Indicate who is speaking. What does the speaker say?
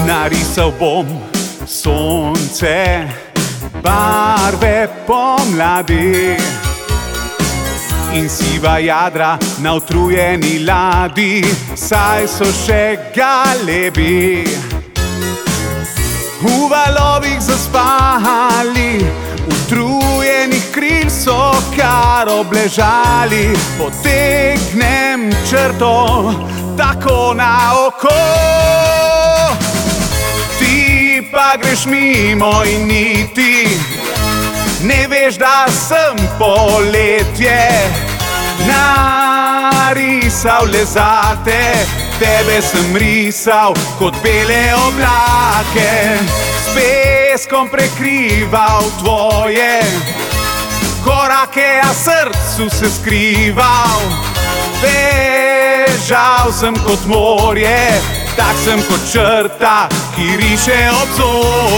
Speaker 1: Narisal bom sonce, barve pomladi in siva jadra na utrujeni ladji, saj so še galebi v valovih zaspali, utrujenih kril so kar obležali. Potegnem črto tako na oko, ti pa greš mimo in niti ne veš, da sem poletje narisal le zate. Tebe sem risal kot bele oblake, s peskom prekrival tvoje korake, a srcu se skrival. Bežal sem kot morje, tak sem kot črta, ki riše obzorje.